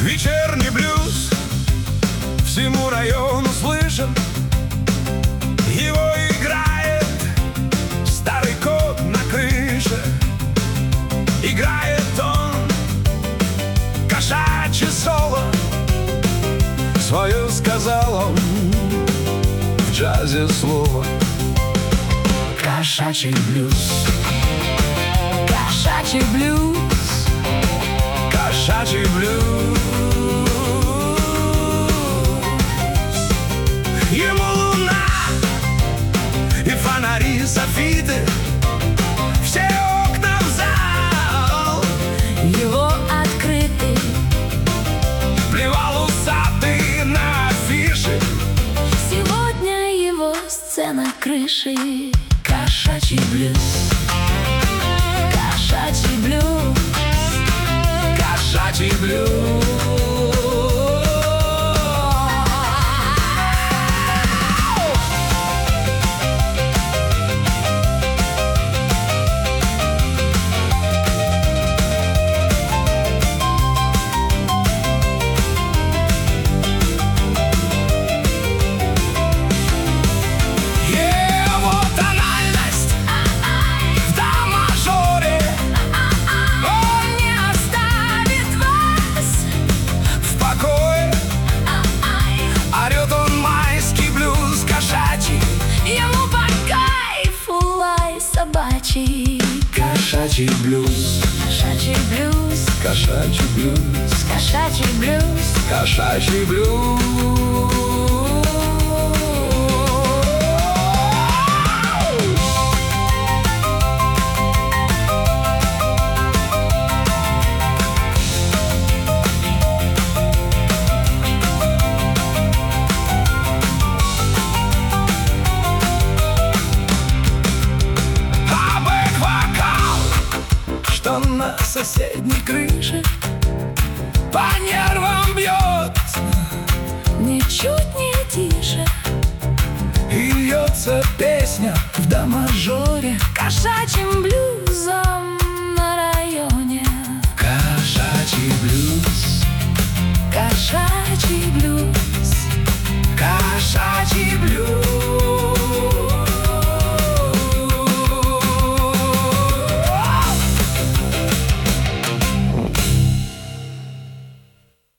Вечерний блюз всему району слышен. Его играет старый кот на крыше. Играет он кошачье соло. Свое сказал он в джазе слово. Кошачий блюз, Кошачий блюз, кошачий блюз. Ему луна и фонари, софиты, все окна в зал. его открытый, Плевал усатый на афиши. сегодня его сцена крыши. Кошачий блюз, кошачий блюз, Кошачий блюз. собачий. Кошачий блюз, Кошачий блюз, кошачий блюз, кошачий блюз, кошачий блюз. Что на соседней крыше по нервам бьет, ничуть не тише, и льется песня в до мажоре кошачьим блюзом.